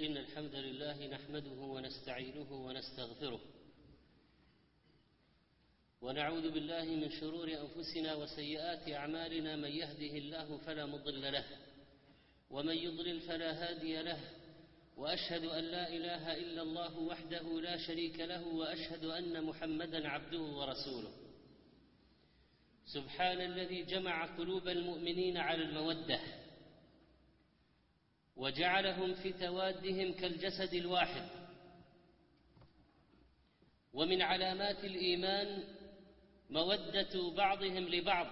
إن الحمد لله نحمده ونستعينه ونستغفره ونعوذ بالله من شرور أنفسنا وسيئات أعمالنا. من يهده الله فلا مضل له ومن يضلل فلا هادي له، وأشهد أن لا إله إلا الله وحده لا شريك له، وأشهد أن محمدا عبده ورسوله. سبحان الذي جمع قلوب المؤمنين على المودة وجعلهم في توادهم كالجسد الواحد. ومن علامات الإيمان مودة بعضهم لبعض،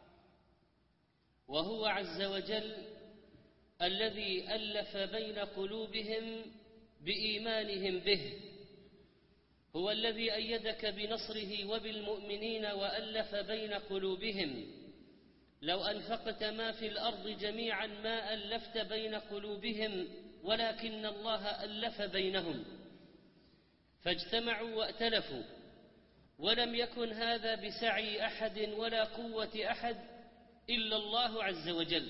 وهو عز وجل الذي ألف بين قلوبهم بإيمانهم به، هو الذي أيدك بنصره وبالمؤمنين وألف بين قلوبهم. لو أنفقت ما في الأرض جميعا ما ألفت بين قلوبهم ولكن الله ألف بينهم، فاجتمعوا وائتلفوا، ولم يكن هذا بسعي أحد ولا قوة أحد إلا الله عز وجل،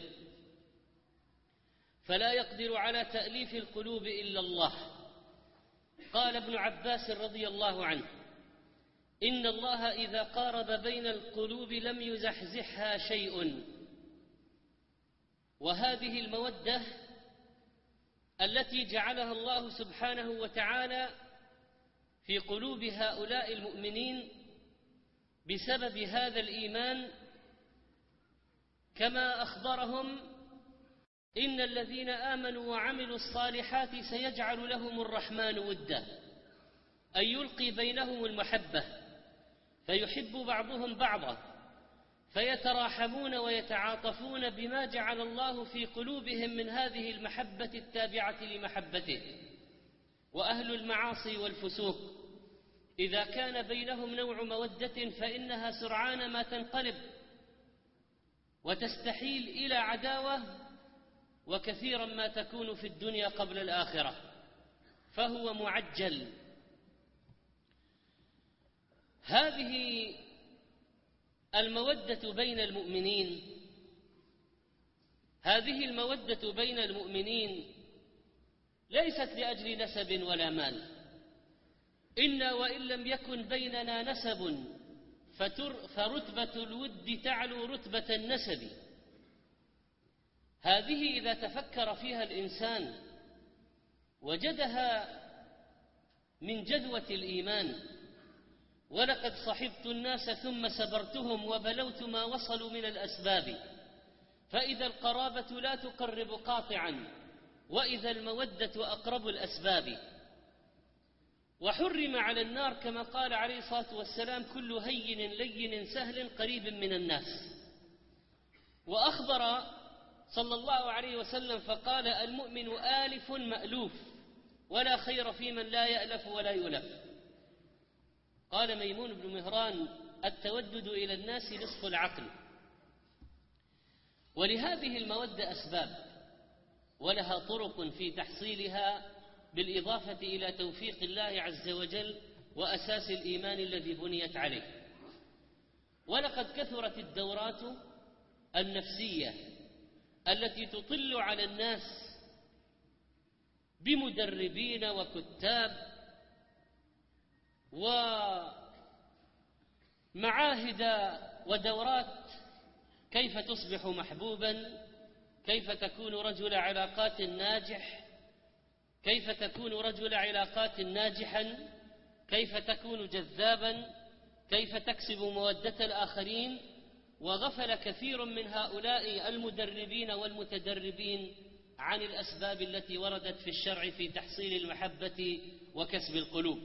فلا يقدر على تأليف القلوب إلا الله. قال ابن عباس رضي الله عنه: إن الله إذا قارب بين القلوب لم يزحزحها شيء. وهذه المودة التي جعلها الله سبحانه وتعالى في قلوب هؤلاء المؤمنين بسبب هذا الإيمان، كما أخبرهم: إن الذين آمنوا وعملوا الصالحات سيجعل لهم الرحمن ودا، أي يلقي بينهم المحبة، فيحب بعضهم بعضا، فيتراحمون ويتعاطفون بما جعل الله في قلوبهم من هذه المحبة التابعة لمحبته. وأهل المعاصي والفسوق إذا كان بينهم نوع مودة فإنها سرعان ما تنقلب وتستحيل إلى عداوة، وكثيرا ما تكون في الدنيا قبل الآخرة، فهو معجل. هذه المودة بين المؤمنين، هذه المودة بين المؤمنين ليست لأجل نسب ولا مال. إنا وإن لم يكن بيننا نسب فرتبة الود تعلو رتبة النسب. هذه إذا تفكر فيها الإنسان وجدها من جذوة الإيمان. ولقد صحبت الناس ثم سبرتهم وبلوت ما وصلوا من الأسباب، فإذا القرابة لا تقرب قاطعا، وإذا المودة أقرب الأسباب. وحرم على النار كما قال عليه الصلاة والسلام: كل هين لين سهل قريب من الناس. وأخبر صلى الله عليه وسلم فقال: المؤمن آلف مألوف، ولا خير في من لا يألف ولا يؤلف. قال ميمون بن مهران: التودد إلى الناس نصف العقل. ولهذه المودة أسباب، ولها طرق في تحصيلها، بالإضافة إلى توفيق الله عز وجل وأساس الإيمان الذي بنيت عليه. ولقد كثرت الدورات النفسية التي تطل على الناس بمدربين وكتاب ومعاهد ودورات: كيف تصبح محبوبا، كيف تكون رجل علاقات ناجح، كيف تكون رجل علاقات ناجحا، كيف تكون جذابا، كيف تكسب مودة الآخرين. وغفل كثير من هؤلاء المدربين والمتدربين عن الأسباب التي وردت في الشرع في تحصيل المحبة وكسب القلوب.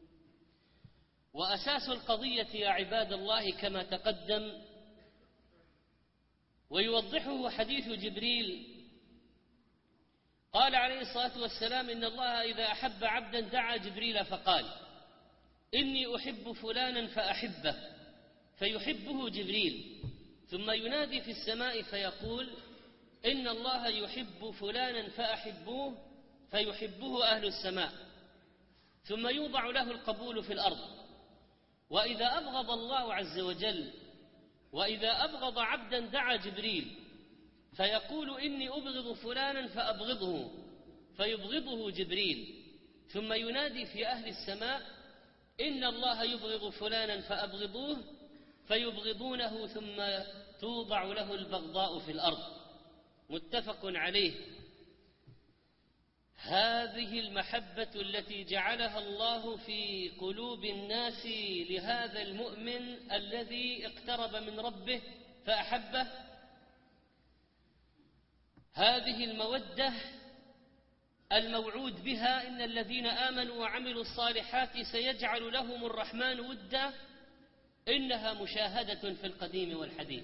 وأساس القضية يا عباد الله كما تقدم ويوضحه حديث جبريل. قال عليه الصلاة والسلام: إن الله إذا أحب عبدا دعا جبريل فقال: إني أحب فلانا فأحبه، فيحبه جبريل، ثم ينادي في السماء فيقول: إن الله يحب فلانا فأحبوه، فيحبه أهل السماء، ثم يوضع له القبول في الأرض. وإذا أبغض الله عز وجل، وإذا أبغض عبدا دعا جبريل فيقول: إني أبغض فلانا فأبغضه، فيبغضه جبريل، ثم ينادي في أهل السماء إن الله يبغض فلانا فأبغضوه، فيبغضونه ثم توضع له البغضاء في الأرض. متفق عليه. هذه المحبة التي جعلها الله في قلوب الناس لهذا المؤمن الذي اقترب من ربه فأحبه، هذه المودة الموعود بها إن الذين آمنوا وعملوا الصالحات سيجعل لهم الرحمن ودا، إنها مشاهدة في القديم والحديث.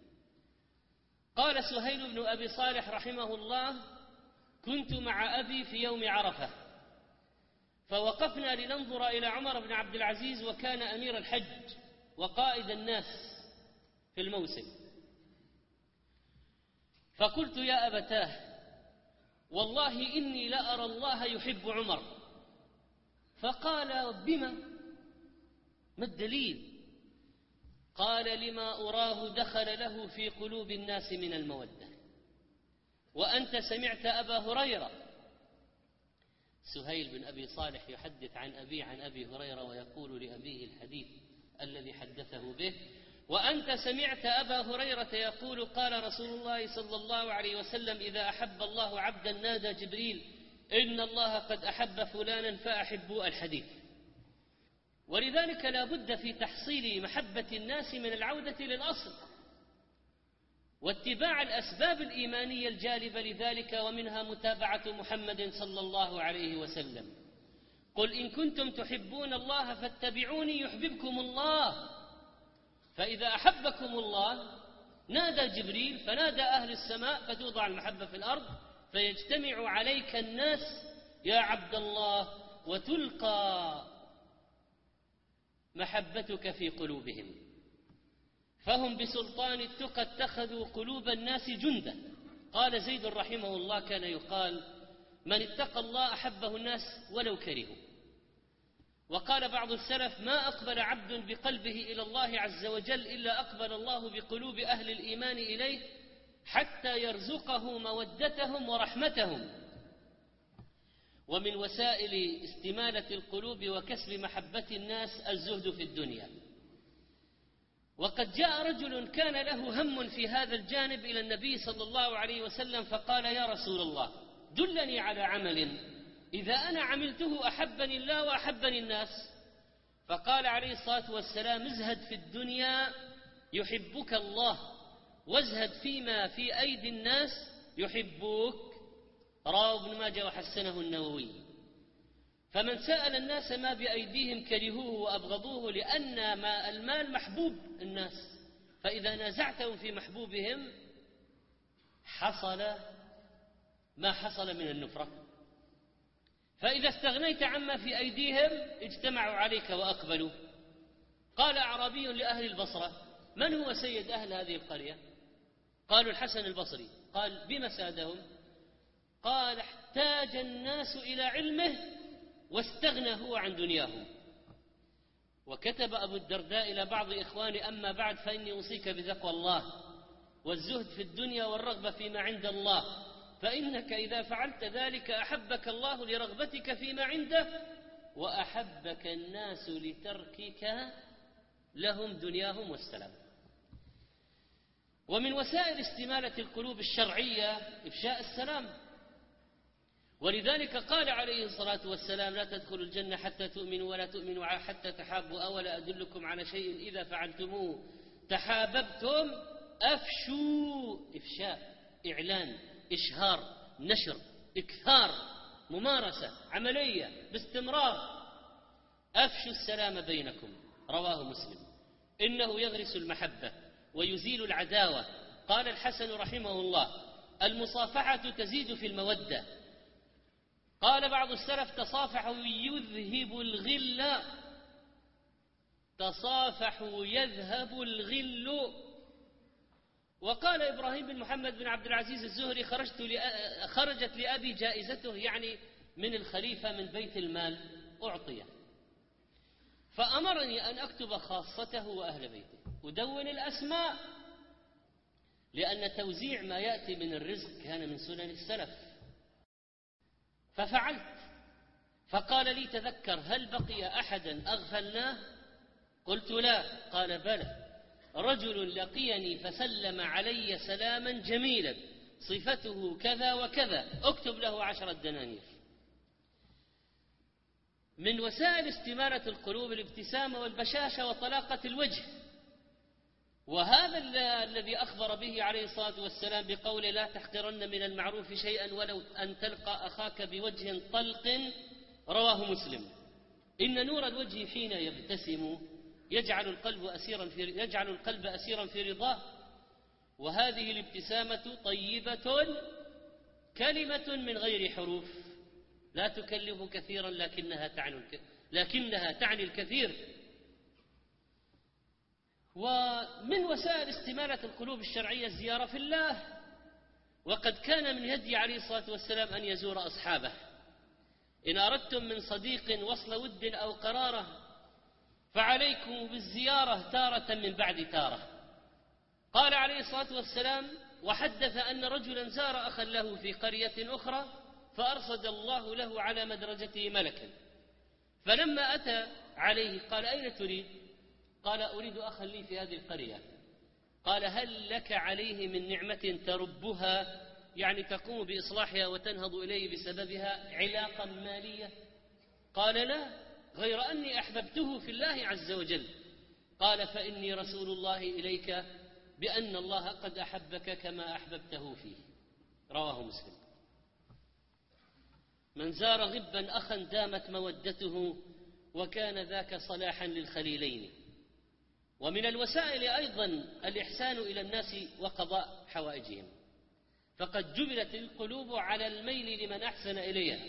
قال سهيل بن أبي صالح رحمه الله: كنت مع أبي في يوم عرفة، فوقفنا لننظر إلى عمر بن عبد العزيز، وكان أمير الحج وقائد الناس في الموسم، فقلت: يا أبتاه، والله إني لأرى الله يحب عمر. فقال: بما؟ ما الدليل؟ قال: لما أراه دخل له في قلوب الناس من المودة. وأنت سمعت أبا هريرة. سهيل بن أبي صالح يحدث عن أبي هريرة ويقول لأبيه الحديث الذي حدثه به: وأنت سمعت أبا هريرة يقول: قال رسول الله صلى الله عليه وسلم: إذا أحب الله عبدا نادى جبريل إن الله قد أحب فلانا فأحبوا الحديث. ولذلك لا بد في تحصيل محبة الناس من العودة للأصل واتباع الأسباب الإيمانية الجالبة لذلك، ومنها متابعة محمد صلى الله عليه وسلم. قل إن كنتم تحبون الله فاتبعوني يحببكم الله. فإذا أحبكم الله نادى جبريل فنادى أهل السماء فتوضع المحبة في الأرض، فيجتمع عليك الناس يا عبد الله، وتلقى محبتك في قلوبهم. فهم بسلطان التقى اتخذوا قلوب الناس جندا. قال زيد رحمه الله: كان يقال: من اتقى الله أحبه الناس ولو كرهوا. وقال بعض السلف: ما أقبل عبد بقلبه إلى الله عز وجل إلا أقبل الله بقلوب أهل الإيمان إليه حتى يرزقه مودتهم ورحمتهم. ومن وسائل استمالة القلوب وكسب محبة الناس الزهد في الدنيا. وقد جاء رجل كان له هم في هذا الجانب إلى النبي صلى الله عليه وسلم فقال: يا رسول الله، دلني على عمل إذا أنا عملته أحبني الله وأحبني الناس. فقال عليه الصلاة والسلام: ازهد في الدنيا يحبك الله، وازهد فيما في أيدي الناس يحبوك. رواه ابن ماجه وحسنه النووي. فمن سأل الناس ما بأيديهم كرهوه وأبغضوه، لأن ما المال محبوب الناس، فإذا نازعتهم في محبوبهم حصل ما حصل من النفرة. فإذا استغنيت عما في أيديهم اجتمعوا عليك وأقبلوا. قال أعرابي لأهل البصرة: من هو سيد أهل هذه القرية؟ قالوا: الحسن البصري. قال: بما سادهم؟ قال: احتاج الناس إلى علمه واستغنى هو عن دنياهم. وكتب أبو الدرداء إلى بعض إخواني: أما بعد فإني أوصيك بتقوى الله والزهد في الدنيا والرغبة فيما عند الله، فإنك إذا فعلت ذلك أحبك الله لرغبتك فيما عنده، وأحبك الناس لتركك لهم دنياهم والسلام. ومن وسائل استمالة القلوب الشرعية إفشاء السلام. ولذلك قال عليه الصلاة والسلام: لا تدخلوا الجنة حتى تؤمنوا ولا تؤمنوا حتى تحابوا، أولا أدلكم على شيء إذا فعلتموه تحاببتم؟ أفشوا. إفشاء، إعلان، إشهار، نشر، إكثار، ممارسة عملية باستمرار. أفشوا السلام بينكم. رواه مسلم. إنه يغرس المحبة ويزيل العداوة. قال الحسن رحمه الله: المصافحة تزيد في المودة. قال بعض السلف: تصافحوا يذهب الغل. تصافحوا يذهب الغل. وقال إبراهيم بن محمد بن عبد العزيز الزهري: خرجت لأبي جائزته، يعني من الخليفة من بيت المال أعطيه، فأمرني أن أكتب خاصته وأهل بيته، أدون الأسماء، لأن توزيع ما يأتي من الرزق كان من سنن السلف. ففعلت. فقال لي: تذكر، هل بقي أحدا أغفلناه؟ قلت: لا. قال: بلى، رجل لقيني فسلم علي سلاما جميلا صفته كذا وكذا، اكتب له 10 دنانير. من وسائل استمارة القلوب الابتسامة والبشاشة وطلاقة الوجه، وهذا الذي أخبر به عليه الصلاة والسلام بقوله: لا تحقرن من المعروف شيئا ولو أن تلقى أخاك بوجه طلق، رواه مسلم. إن نور الوجه حين يبتسم يجعل القلب أسيرا في رضاه. وهذه الابتسامة طيبة كلمة من غير حروف، لا تكلف كثيرا لكنها تعني الكثير. ومن وسائل استمالة القلوب الشرعية الزيارة في الله، وقد كان من هدي عليه الصلاة والسلام أن يزور أصحابه. إن أردتم من صديق وصل ود أو قرارة فعليكم بالزيارة تارة من بعد تارة. قال عليه الصلاة والسلام: وحدث أن رجلا زار أخا له في قرية أخرى فأرصد الله له على مدرجته ملكا، فلما أتى عليه قال: أين تريد؟ قال: أريد أخا لي في هذه القرية. قال: هل لك عليه من نعمة تربها، يعني تقوم بإصلاحها وتنهض إليه بسببها علاقة مالية؟ قال: لا، غير أني أحببته في الله عز وجل. قال: فإني رسول الله إليك بأن الله قد أحبك كما أحببته فيه. رواه مسلم. من زار غبا أخا دامت مودته وكان ذاك صلاحا للخليلين. ومن الوسائل أيضا الإحسان إلى الناس وقضاء حوائجهم، فقد جبلت القلوب على الميل لمن أحسن إليها.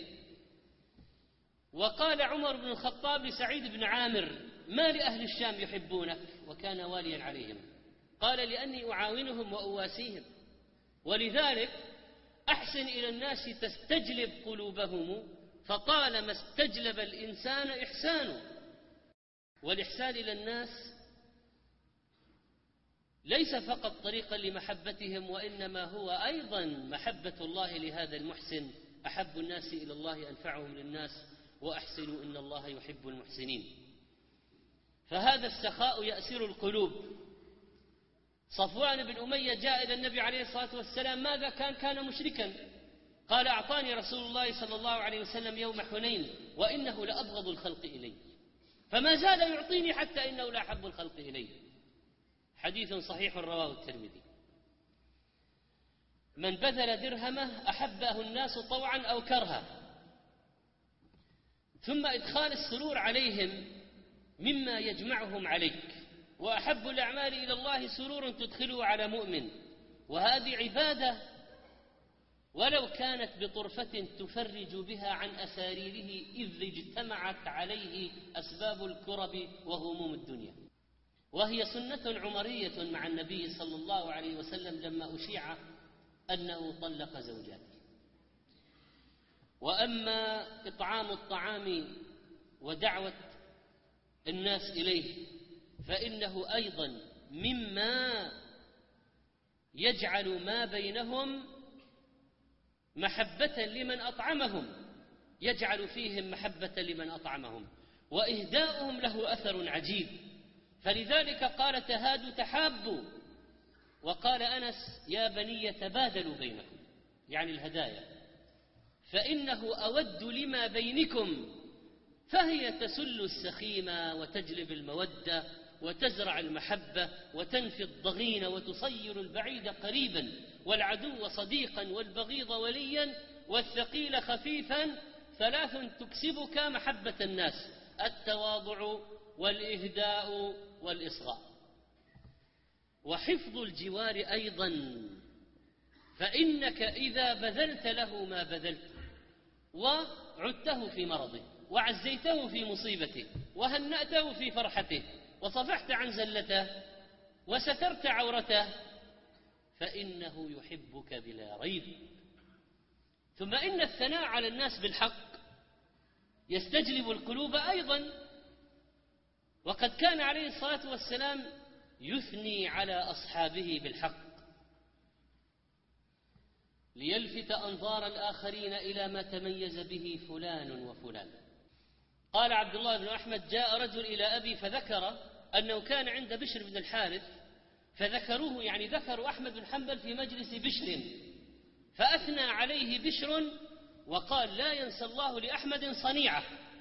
وقال عمر بن الخطاب لسعيد بن عامر: ما لأهل الشام يحبونك؟ وكان واليا عليهم. قال: لأني أعاونهم وأواسيهم، ولذلك أحسن إلى الناس تستجلب قلوبهم، فطالما استجلب الإنسان إحسانه. والإحسان إلى الناس ليس فقط طريقا لمحبتهم، وإنما هو أيضا محبة الله لهذا المحسن. أحب الناس إلى الله أنفعهم للناس، وأحسنوا إن الله يحب المحسنين. فهذا السخاء يأسر القلوب. صفوان بن أمية جاء إلى النبي عليه الصلاة والسلام: ماذا كان مشركا. قال: أعطاني رسول الله صلى الله عليه وسلم يوم حنين وإنه لأبغض الخلق إلي، فما زال يعطيني حتى إنه لأحب الخلق إلي. حديث صحيح رواه الترمذي. من بذل درهمه أحبه الناس طوعا أو كرها. ثم إدخال السرور عليهم مما يجمعهم عليك. وأحب الأعمال إلى الله سرور تدخله على مؤمن، وهذه عبادة ولو كانت بطرفة تفرج بها عن أساريره، إذ اجتمعت عليه أسباب الكرب وهموم الدنيا. وهي سنة عمرية مع النبي صلى الله عليه وسلم لما أشيع أنه طلق زوجاته. وأما إطعام الطعام ودعوة الناس إليه فإنه أيضا مما يجعل ما بينهم محبة لمن أطعمهم، يجعل فيهم محبة لمن أطعمهم، وإهداؤهم له أثر عجيب. فلذلك قال: تهادوا تحابوا. وقال أنس: يا بني تبادلوا بينكم، يعني الهدايا، فإنه أود لما بينكم، فهي تسل السخيمة وتجلب المودة وتزرع المحبة وتنفي الضغين وتصير البعيد قريبا والعدو صديقا والبغيض وليا والثقيل خفيفا. 3 تكسبك محبة الناس: التواضع والإهداء والإصغاء. وحفظ الجوار أيضا، فإنك إذا بذلت له ما بذلت وعدته في مرضه وعزيته في مصيبته وهنأته في فرحته وصفحت عن زلته وسترت عورته، فإنه يحبك بلا ريب. ثم إن الثناء على الناس بالحق يستجلب القلوب أيضا. وقد كان عليه الصلاة والسلام يثني على أصحابه بالحق. ليلفت أنظار الآخرين إلى ما تميز به فلان وفلان. قال عبد الله بن أحمد: جاء رجل إلى أبي فذكر أنه كان عند بشر بن الحارث، فذكروه يعني ذكروا أحمد بن حنبل في مجلس بشر، فأثنى عليه بشر وقال: لا ينسى الله لأحمد صنيعة،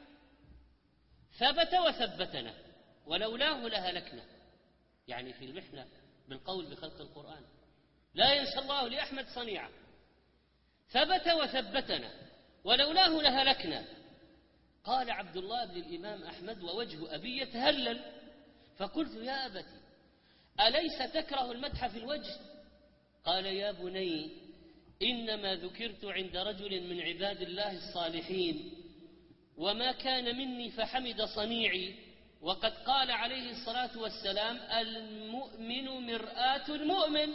ثبت وثبتنا ولولاه لهلكنا. يعني في المحنة بالقول بخلق القرآن، لا ينسى الله لأحمد صنيعة، ثبت وثبتنا ولولاه لهلكنا. قال عبد الله بن الإمام أحمد ووجه أبي يتهلل، فقلت: يا أبتي أليس تكره المدح في الوجه؟ قال: يا بني إنما ذكرت عند رجل من عباد الله الصالحين، وما كان مني فحمد صنيعي، وقد قال عليه الصلاة والسلام: المؤمن مرآة المؤمن.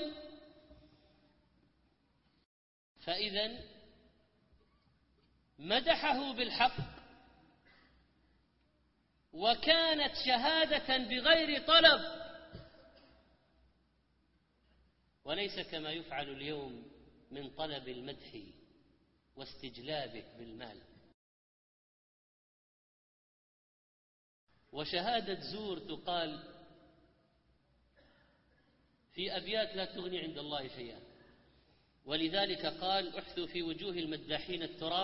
فإذا مدحه بالحق، وكانت شهادة بغير طلب، وليس كما يفعل اليوم من طلب المدح واستجلابه بالمال. وشهادة زور تقال في أبيات لا تغني عند الله شيئا، ولذلك قال: احثوا في وجوه المداحين التراب.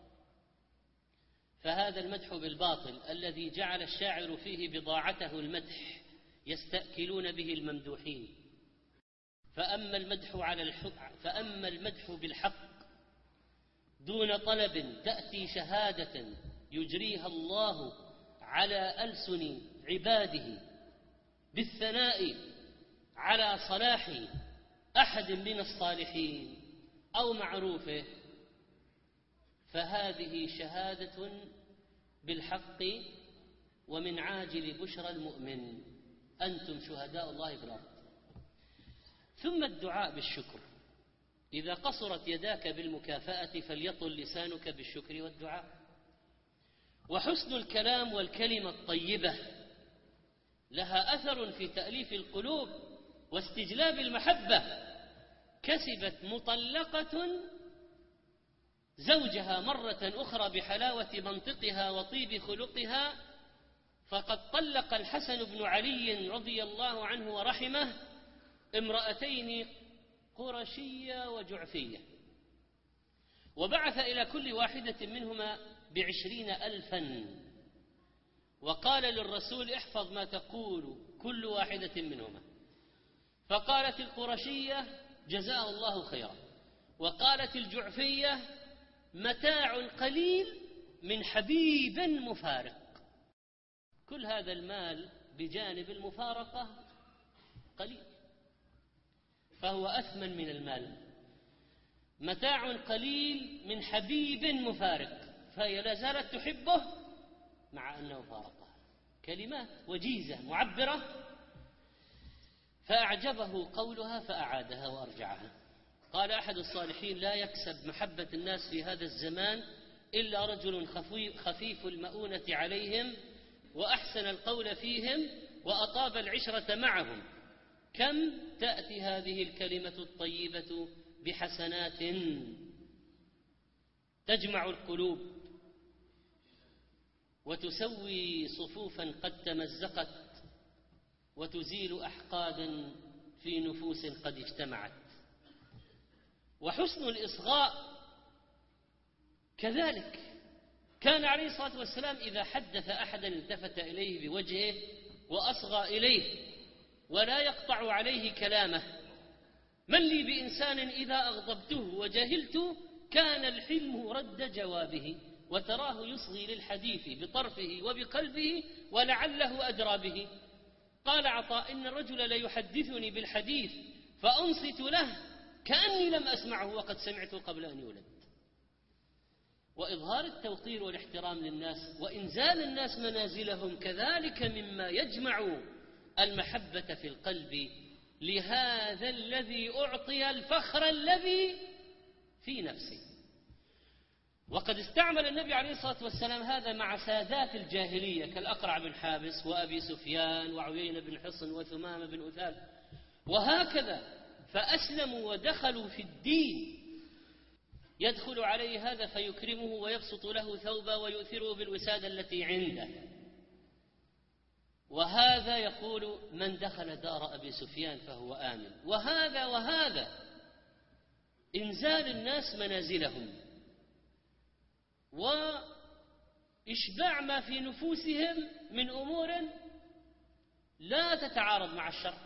فهذا المدح بالباطل الذي جعل الشاعر فيه بضاعته المدح يستأكلون به الممدوحين. فأما المدح بالحق دون طلب تأتي شهادة يجريها الله على ألسن عباده بالثناء على صلاح أحد من الصالحين أو معروفه، فهذه شهادة بالحق ومن عاجل بشرى المؤمن، أنتم شهداء الله في الأرض. ثم الدعاء بالشكر، إذا قصرت يداك بالمكافأة فليطل لسانك بالشكر والدعاء. وحسن الكلام والكلمة الطيبة لها أثر في تأليف القلوب واستجلاب المحبة. كسبت مطلقة زوجها مرة أخرى بحلاوة منطقها وطيب خلقها، فقد طلق الحسن بن علي رضي الله عنه ورحمه امرأتين قرشية وجعفية، وبعث إلى كل واحدة منهما 20,000، وقال للرسول: احفظ ما تقول كل واحدة منهما. فقالت القرشية: جزاها الله خيرا. وقالت الجعفية: متاع قليل من حبيب مفارق. كل هذا المال بجانب المفارقة قليل، فهو أثمن من المال. متاع قليل من حبيب مفارق، فهي لا زالت تحبه مع أنه فارقها. كلمات وجيزة معبرة، فأعجبه قولها فأعادها وأرجعها. قال أحد الصالحين: لا يكسب محبة الناس في هذا الزمان إلا رجل خفيف المؤونة عليهم، وأحسن القول فيهم، وأطاب العشرة معهم. كم تأتي هذه الكلمة الطيبة بحسنات تجمع القلوب وتسوي صفوفا قد تمزقت وتزيل أحقادا في نفوس قد اجتمعت. وحسن الإصغاء كذلك، كان عليه الصلاة والسلام إذا حدث أحدا التفت إليه بوجهه وأصغى إليه ولا يقطع عليه كلامه. من لي بإنسان إذا أغضبته وجهلت كان الحلم رد جوابه، وتراه يصغي للحديث بطرفه وبقلبه ولعله أدرى به. قال عطاء: إن الرجل ليحدثني بالحديث فأنصت له كأني لم أسمعه وقد سمعته قبل أن يولد. وإظهار التوقير والاحترام للناس وإنزال الناس منازلهم كذلك مما يجمع المحبة في القلب لهذا الذي أعطي الفخر الذي في نفسه. وقد استعمل النبي عليه الصلاة والسلام هذا مع سادات الجاهلية كالأقرع بن حابس وأبي سفيان وعيينة بن حصن وثمامة بن أثال وهكذا، فأسلموا ودخلوا في الدين يدخل عليه هذا فيكرمه ويبسط له ثوبا ويؤثره بالوسادة التي عنده. وهذا يقول من دخل دار أبي سفيان فهو آمن. وهذا إنزال الناس منازلهم وإشباع ما في نفوسهم من أمور لا تتعارض مع الشرع،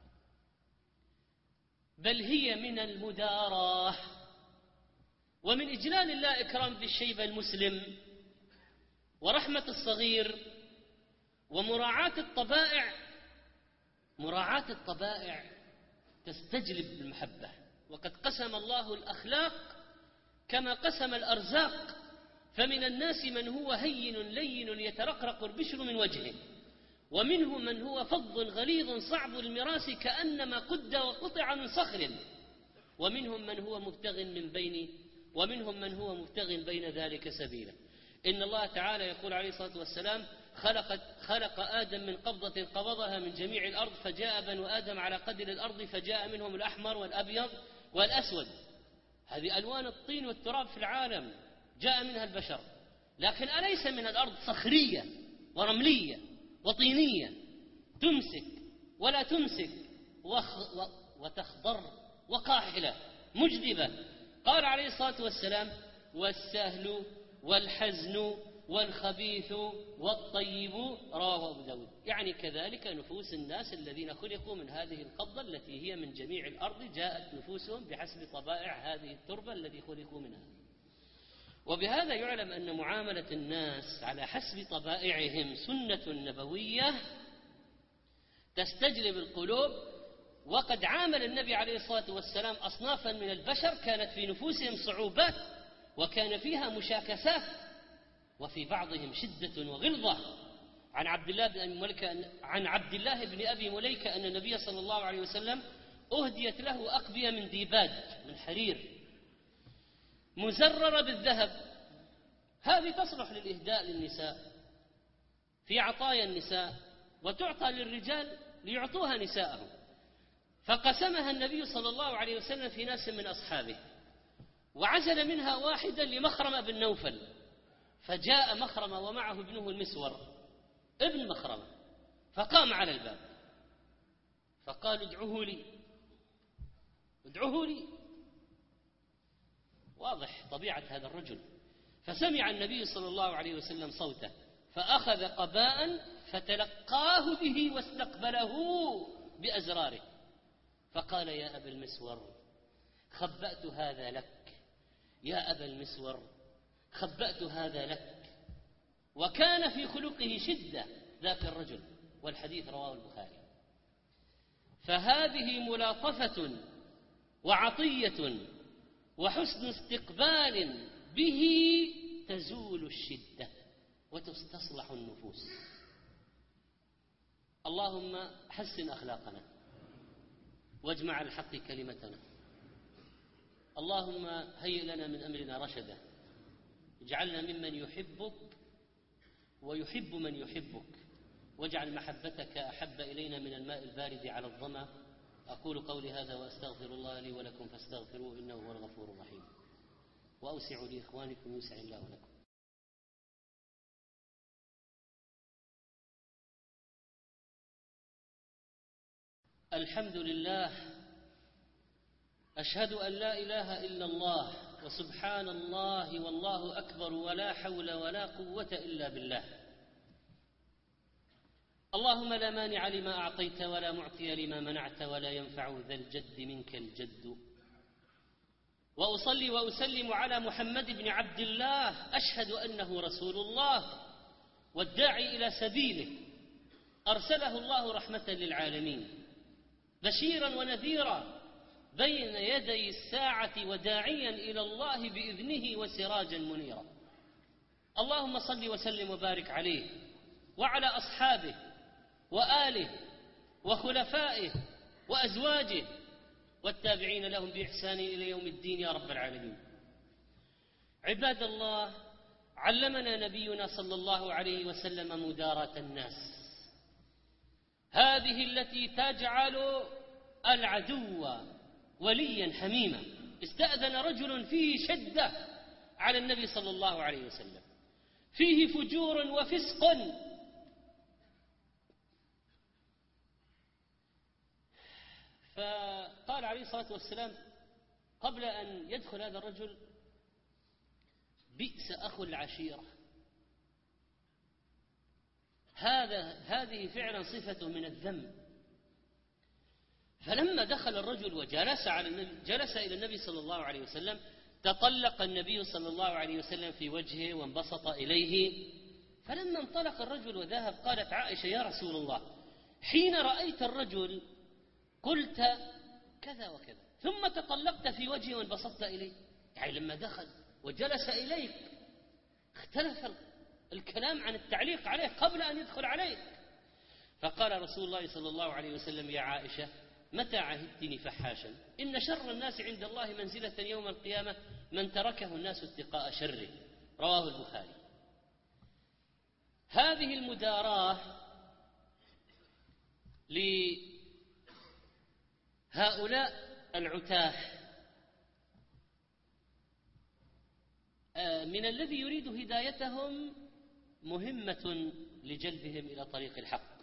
بل هي من المداراة ومن إجلال الله إكرام ذي الشيبة المسلم ورحمة الصغير ومراعاة الطبائع تستجلب المحبة. وقد قسم الله الأخلاق كما قسم الأرزاق، فمن الناس من هو هين لين يترقرق البشر من وجهه، ومنهم من هو فظ غليظ صعب المراس كأنما قد وقطع من صخر، ومنهم من هو مبتغ بين ذلك سبيلا. إن الله تعالى يقول عليه الصلاة والسلام خلق آدم من قبضة قبضها من جميع الأرض، فجاء بنو آدم على قدر الأرض، فجاء منهم الأحمر والأبيض والأسود. هذه ألوان الطين والتراب في العالم جاء منها البشر، لكن أليس من الأرض صخرية ورملية وطينية تمسك ولا تمسك وتخضر وقاحلة مجدبة؟ قال عليه الصلاة والسلام والسهل والحزن والخبيث والطيب، رواه أبو داود. يعني كذلك نفوس الناس الذين خلقوا من هذه القبضة التي هي من جميع الأرض، جاءت نفوسهم بحسب طبائع هذه التربة التي خلقوا منها. وبهذا يعلم أن معاملة الناس على حسب طبائعهم سنة نبوية تستجلب القلوب. وقد عامل النبي عليه الصلاة والسلام أصنافا من البشر كانت في نفوسهم صعوبات وكان فيها مشاكسات، وفي بعضهم شدة وغلظة. عن عبد الله بن أبي مليكة أن النبي صلى الله عليه وسلم أهديت له أقبية من ديباج من حرير مزررة بالذهب، هذه تصلح للإهداء للنساء في عطايا النساء، وتعطى للرجال ليعطوها نساءهم. فقسمها النبي صلى الله عليه وسلم في ناس من أصحابه، وعزل منها واحدا لمخرمة بن نوفل، فجاء مخرمة ومعه ابنه المسور ابن مخرمة، فقام على الباب فقال ادعوه لي. واضح طبيعة هذا الرجل. فسمع النبي صلى الله عليه وسلم صوته، فأخذ قباء فتلقاه به واستقبله بأزراره، فقال يا أبا المسور خبأت هذا لك، يا أبا المسور خبأت هذا لك. وكان في خلقه شدة ذاك الرجل، والحديث رواه البخاري. فهذه ملاطفة وعطية وحسن استقبال به تزول الشدة وتستصلح النفوس. اللهم حسن أخلاقنا واجمع الحق كلمتنا. اللهم هيئ لنا من أمرنا رشدا، اجعلنا ممن يحبك ويحب من يحبك، واجعل محبتك أحب إلينا من الماء البارد على الظمأ. أقول قولي هذا وأستغفر الله لي ولكم فاستغفروه إنه هو الغفور الرحيم. وأوسعوا لإخوانكم يوسع الله لكم. الحمد لله، أشهد أن لا إله إلا الله وسبحان الله والله أكبر ولا حول ولا قوة إلا بالله. اللهم لا مانع لما أعطيت ولا معطي لما منعت ولا ينفع ذا الجد منك الجد. وأصلي وأسلم على محمد بن عبد الله، أشهد أنه رسول الله والداعي إلى سبيله، أرسله الله رحمة للعالمين بشيرا ونذيرا بين يدي الساعة وداعيا إلى الله بإذنه وسراجا منيرا. اللهم صل وسلم وبارك عليه وعلى أصحابه وآله وخلفائه وأزواجه والتابعين لهم بإحسان إلى يوم الدين يا رب العالمين. عباد الله، علمنا نبينا صلى الله عليه وسلم مداراة الناس، هذه التي تجعل العدو وليا حميما. استأذن رجل فيه شدة على النبي صلى الله عليه وسلم، فيه فجور وفسق، فقال عليه الصلاة والسلام قبل أن يدخل هذا الرجل: بئس أخو العشيرة. هذه فعلا صفة من الذم. فلما دخل الرجل وجلس جلس إلى النبي صلى الله عليه وسلم، تطلق النبي صلى الله عليه وسلم في وجهه وانبسط إليه. فلما انطلق الرجل وذهب قالت عائشة: يا رسول الله، حين رأيت الرجل قلت كذا وكذا، ثم تطلقت في وجهه وانبسطت إليه. يعني لما دخل وجلس إليك اختلف الكلام عن التعليق عليه قبل أن يدخل عليك. فقال رسول الله صلى الله عليه وسلم: يا عائشة، متى عهدتني فحاشا؟ إن شر الناس عند الله منزلة يوم القيامة من تركه الناس اتقاء شره. رواه البخاري. هذه المداراة لهؤلاء العتاه من الذي يريد هدايتهم مهمة لجلبهم إلى طريق الحق.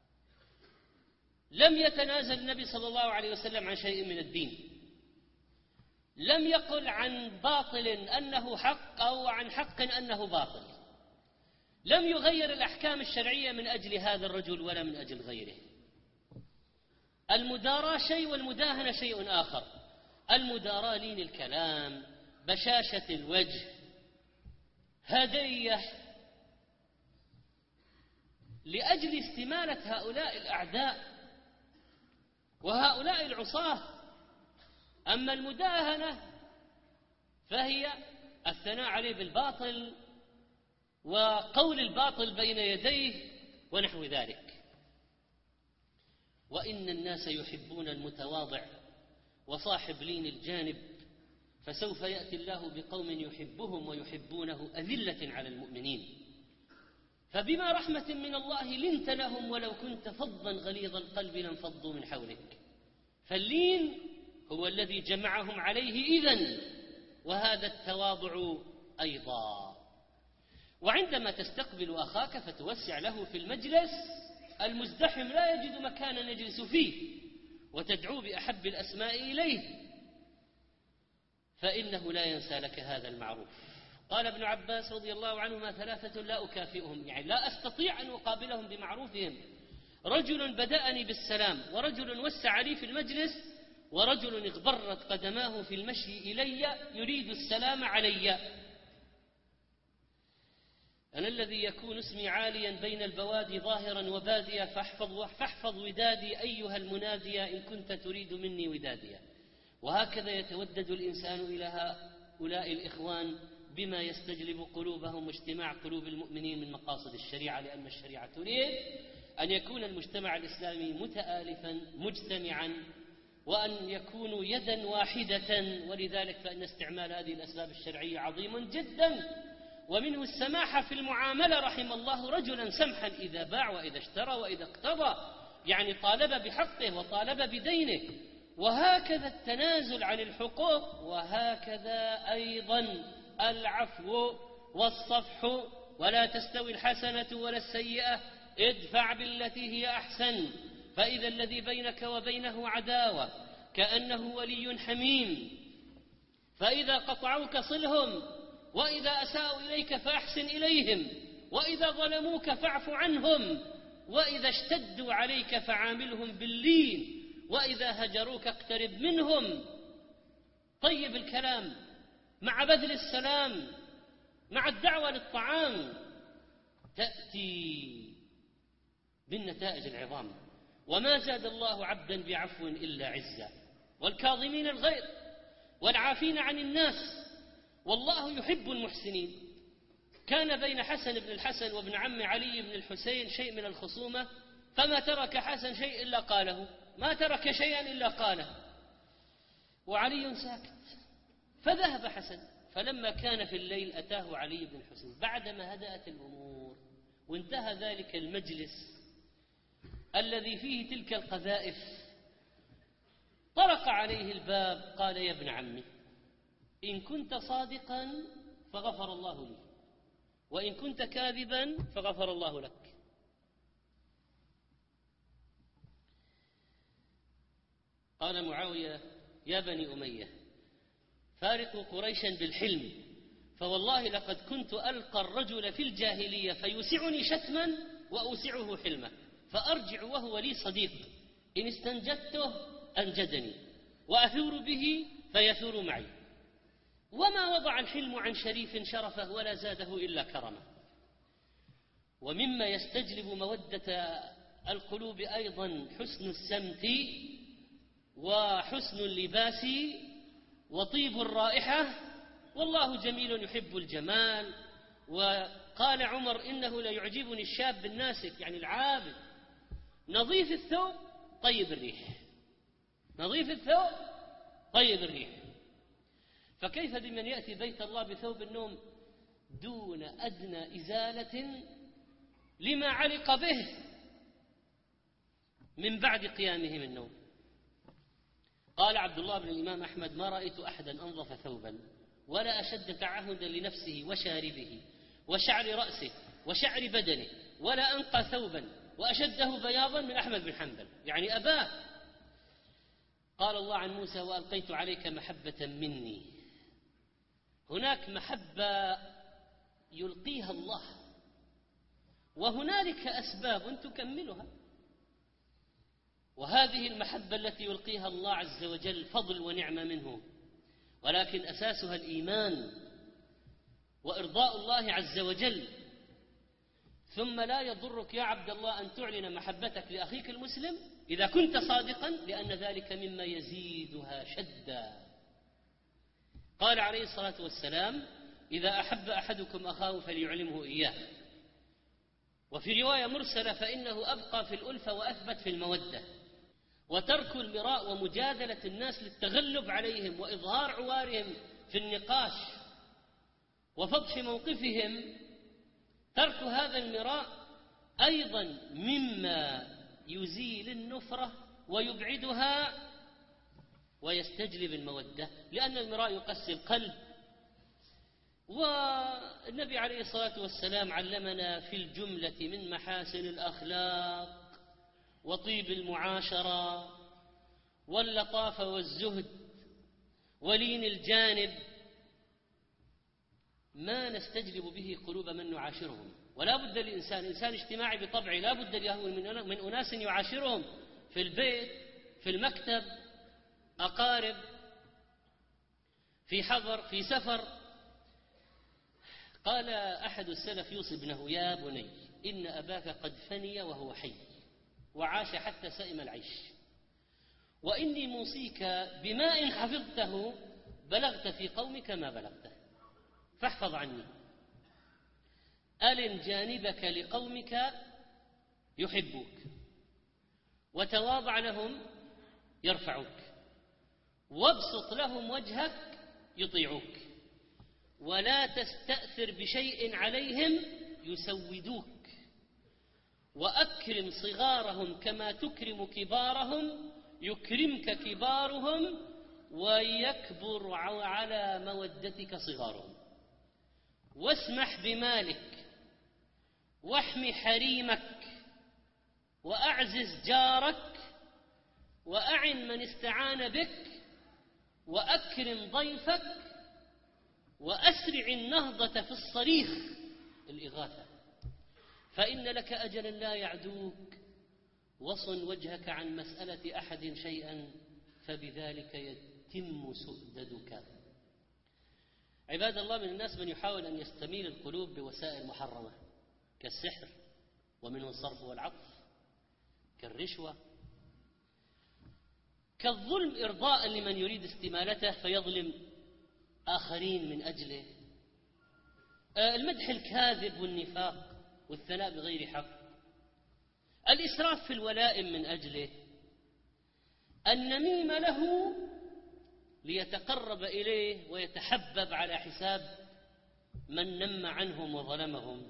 لم يتنازل النبي صلى الله عليه وسلم عن شيء من الدين، لم يقل عن باطل أنه حق أو عن حق أنه باطل، لم يغير الأحكام الشرعية من أجل هذا الرجل ولا من أجل غيره. المداراة شيء والمداهنة شيء آخر. المداراة لين الكلام، بشاشة الوجه، هدية، لأجل استمالة هؤلاء الأعداء وهؤلاء العصاة. أما المداهنة فهي الثناء عليه بالباطل وقول الباطل بين يديه ونحو ذلك. وإن الناس يحبون المتواضع وصاحب لين الجانب، فسوف يأتي الله بقوم يحبهم ويحبونه أذلة على المؤمنين. فبما رحمة من الله لنت لهم ولو كنت فظا غليظ القلب لانفضوا من حولك. فاللين هو الذي جمعهم عليه إذن، وهذا التواضع أيضا. وعندما تستقبل أخاك فتوسع له في المجلس المزدحم لا يجد مكانا يجلس فيه، وتدعو بأحب الأسماء إليه، فإنه لا ينسى لك هذا المعروف. قال ابن عباس رضي الله عنهما: ثلاثة لا أكافئهم، يعني لا أستطيع أن أقابلهم بمعروفهم: رجل بدأني بالسلام، ورجل وسع لي في المجلس، ورجل اغبرت قدماه في المشي إلي يريد السلام علي. أنا الذي يكون اسمي عاليا بين البوادي ظاهرا وباديا، فاحفظ ودادي أيها المنادي إن كنت تريد مني وداديا. وهكذا يتودد الإنسان إلى هؤلاء الإخوان بما يستجلب قلوبهم واجتماع قلوب المؤمنين من مقاصد الشريعة، لأن الشريعة تريد أن يكون المجتمع الإسلامي متآلفا مجتمعا، وأن يكونوا يدا واحدة. ولذلك فإن استعمال هذه الأسباب الشرعية عظيم جدا. ومنه السماحة في المعاملة، رحم الله رجلا سمحا إذا باع وإذا اشترى وإذا اقتضى، يعني طالب بحقه وطالب بدينه. وهكذا التنازل عن الحقوق، وهكذا أيضا العفو والصفح. ولا تستوي الحسنة ولا السيئة، ادفع بالتي هي أحسن، فإذا الذي بينك وبينه عداوة كأنه ولي حميم. فإذا قطعوك صلهم، وإذا أساءوا إليك فأحسن إليهم، وإذا ظلموك فاعف عنهم، وإذا اشتدوا عليك فعاملهم باللين، وإذا هجروك اقترب منهم. طيب الكلام مع بذل السلام، مع الدعوة للطعام، تأتي بالنتائج العظام. وما زاد الله عبدا بعفو إلا عزا، والكاظمين الغيظ والعافين عن الناس، والله يحب المحسنين. كان بين حسن بن الحسن وابن عم علي بن الحسين شيء من الخصومة، فما ترك حسن شيء إلا قاله، ما ترك شيئا إلا قاله، وعلي ساكت. فذهب حسن، فلما كان في الليل أتاه علي بن الحسين بعدما هدأت الأمور وانتهى ذلك المجلس الذي فيه تلك القذائف. طرق عليه الباب، قال: يا ابن عمي، إن كنت صادقا فغفر الله لي، وإن كنت كاذبا فغفر الله لك. قال معاوية: يا بني أمية، فارقوا قريشا بالحلم، فوالله لقد كنت ألقى الرجل في الجاهلية فيوسعني شتما وأوسعه حلما، فأرجع وهو لي صديق، إن استنجدته أنجدني، وأثور به فيثور معي، وما وضع الحلم عن شريف شرفه ولا زاده إلا كرمه. ومما يستجلب مودة القلوب أيضا حسن السمت وحسن اللباس وطيب الرائحة، والله جميل يحب الجمال. وقال عمر: إنه لا يعجبني الشاب الناسك، يعني العابد، نظيف الثوب طيب الريح، نظيف الثوب طيب الريح. فكيف بمن يأتي بيت الله بثوب النوم دون أدنى إزالة لما علق به من بعد قيامه من النوم؟ قال عبد الله بن الإمام أحمد: ما رأيت أحدا أنظف ثوبا ولا أشد تعهدا لنفسه وشاربه وشعر رأسه وشعر بدنه، ولا أنقى ثوبا وأشده بياضا من أحمد بن حنبل، يعني أباه. قال الله عن موسى: وألقيت عليك محبة مني. هناك محبة يلقيها الله، وهنالك أسباب تكملها، وهذه المحبة التي يلقيها الله عز وجل فضل ونعمة منه، ولكن أساسها الإيمان وإرضاء الله عز وجل. ثم لا يضرك يا عبد الله أن تعلن محبتك لأخيك المسلم إذا كنت صادقا، لأن ذلك مما يزيدها شدا. قال عليه الصلاة والسلام: إذا أحب أحدكم أخاه فليعلمه إياه. وفي رواية مرسلة: فإنه أبقى في الألفة وأثبت في المودة. وترك المراء ومجادلة الناس للتغلب عليهم وإظهار عوارهم في النقاش وفضح موقفهم، ترك هذا المراء أيضا مما يزيل النفرة ويبعدها ويستجلب المودة، لأن المراء يقسي القلب. والنبي عليه الصلاة والسلام علمنا في الجملة من محاسن الأخلاق وطيب المعاشرة واللطافة والزهد ولين الجانب ما نستجلب به قلوب من نعاشرهم. ولا بد للإنسان، إنسان اجتماعي بطبعه، لا بد له من أناس يعاشرهم في البيت، في المكتب، أقارب، في حضر، في سفر. قال أحد السلف يوصي ابنه: يا بني، إن أباك قد فني وهو حي وعاش حتى سئم العيش، وإني موصيك بما إن حفظته بلغت في قومك ما بلغته، فاحفظ عني. ألن جانبك لقومك يحبوك، وتواضع لهم يرفعوك، وابسط لهم وجهك يطيعوك، ولا تستأثر بشيء عليهم يسودوك، وأكرم صغارهم كما تكرم كبارهم يكرمك كبارهم، ويكبر على مودتك صغارهم. واسمح بمالك، واحمي حريمك، وأعزز جارك، وأعن من استعان بك، وأكرم ضيفك، وأسرع النهضة في الصريخ، الإغاثة، فإن لك أجلا لا يعدوك، وصن وجهك عن مسألة أحد شيئا فبذلك يتم سؤددك. عباد الله، من الناس من يحاول أن يستميل القلوب بوسائل محرمة كالسحر، ومنه الصرف والعطف، كالرشوة، كالظلم إرضاء لمن يريد استمالته فيظلم آخرين من أجله، المدح الكاذب والنفاق والثناء بغير حق، الإسراف في الولائم من أجله، النميم له ليتقرب إليه ويتحبب على حساب من نم عنهم وظلمهم،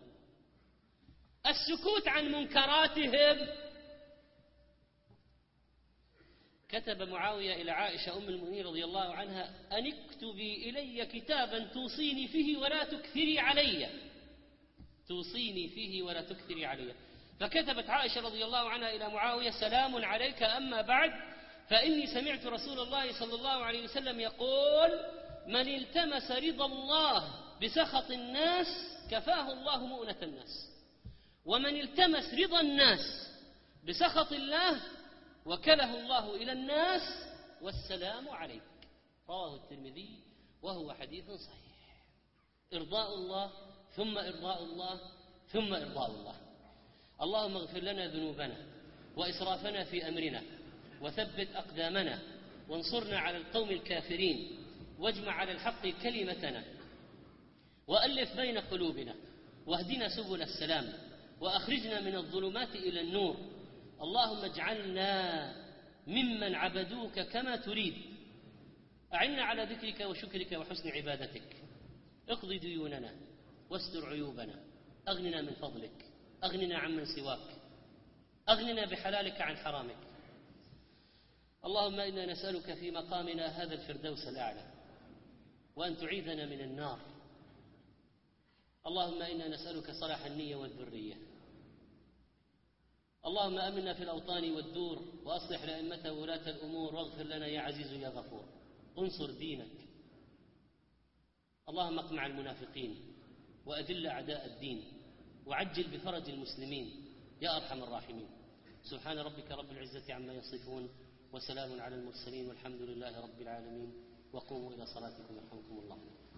السكوت عن منكراتهم كتب معاوية إلى عائشة أم المؤمنين رضي الله عنها: أن اكتبي إلي كتابا توصيني فيه ولا تكثري علي، توصيني فيه ولا تكثري علي. فكتبت عائشة رضي الله عنها إلى معاوية: سلام عليك، أما بعد، فإني سمعت رسول الله صلى الله عليه وسلم يقول: من التمس رضا الله بسخط الناس كفاه الله مؤنة الناس، ومن التمس رضا الناس بسخط الله وكله الله إلى الناس والسلام عليك. رواه الترمذي وهو حديث صحيح. إرضاء الله ثم إرضاء الله ثم إرضاء الله. اللهم اغفر لنا ذنوبنا وإسرافنا في أمرنا وثبت أقدامنا وانصرنا على القوم الكافرين واجمع على الحق كلمتنا وألف بين قلوبنا واهدنا سبل السلام وأخرجنا من الظلمات إلى النور. اللهم اجعلنا ممن عبدوك كما تريد. أعنا على ذكرك وشكرك وحسن عبادتك. اقض ديوننا واستر عيوبنا. أغننا من فضلك، أغننا عمن سواك، أغننا بحلالك عن حرامك. اللهم إنا نسألك في مقامنا هذا الفردوس الأعلى، وأن تعيذنا من النار. اللهم إنا نسألك صلاح النية والذرية. اللهم أمنا في الأوطان والدور، وأصلح لأئمة وولاة الأمور، واغفر لنا يا عزيز يا غفور. انصر دينك. اللهم اقمع المنافقين وأذل أعداء الدين وعجل بفرج المسلمين يا أرحم الراحمين. سبحان ربك رب العزة عما يصفون، وسلام على المرسلين، والحمد لله رب العالمين. وقوموا إلى صلاتكم يرحمكم الله.